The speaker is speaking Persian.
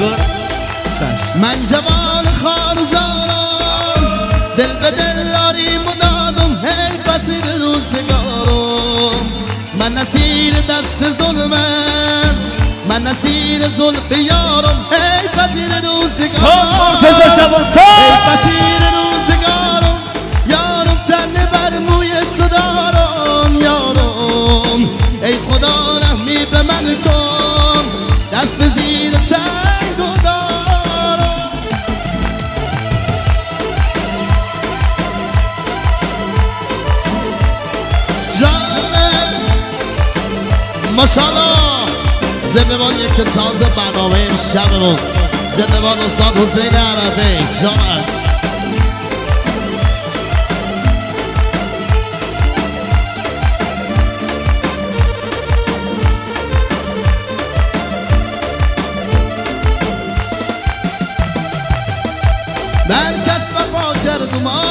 من جوان خارزارم دل به دل داریم و دادم هی بسیر روزگارم من نسیر دست ظلمم من نسیر زلف یارم هی بسیر روزگارم هی بسیر روزگارم یارم تنه بر موی تو دارم یارم ای خدا رحمی به من کن دست به زیر سنگ و دارم جانم ماشاءالله زندبان یک ساز برنامه شبمون زندبان استاد حسین عربی جانم من کس وفا کردم